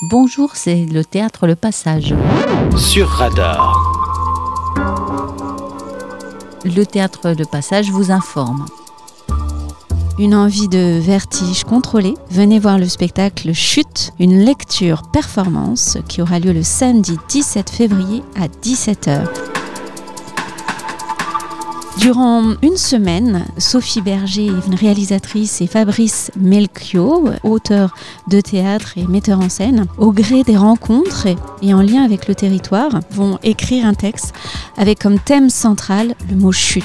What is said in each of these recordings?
Bonjour, c'est le théâtre Le Passage. Sur Radar. Le théâtre Le Passage vous informe. Une envie de vertige contrôlée? Venez voir le spectacle Chute, une lecture-performance qui aura lieu le samedi 17 février à 17h. Durant une semaine, Sophie Berger, une réalisatrice, et Fabrice Melchior, auteur de théâtre et metteur en scène, au gré des rencontres et en lien avec le territoire, vont écrire un texte avec comme thème central le mot « chute ».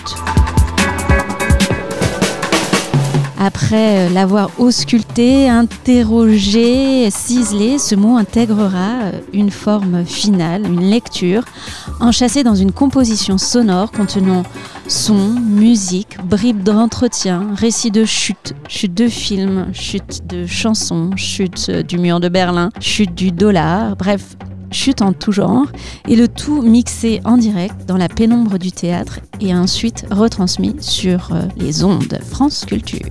Après l'avoir ausculté, interrogé, ciselé, ce mot intégrera une forme finale, une lecture, enchâssée dans une composition sonore contenant son, musique, bribes d'entretien, récits de chute, chute de films, chute de chansons, chute du mur de Berlin, chute du dollar, bref, chute en tout genre, et le tout mixé en direct dans la pénombre du théâtre et ensuite retransmis sur les ondes France Culture.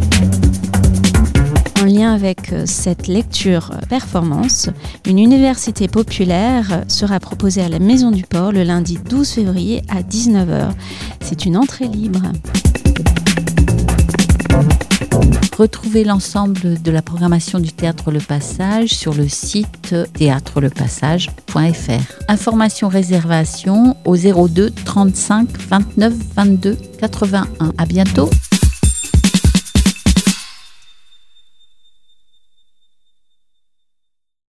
En lien avec cette lecture-performance, une université populaire sera proposée à la Maison du Port le lundi 12 février à 19h. C'est une entrée libre. Retrouvez l'ensemble de la programmation du Théâtre Le Passage sur le site théâtrelepassage.fr. Informations réservations au 02 35 29 22 81. À bientôt.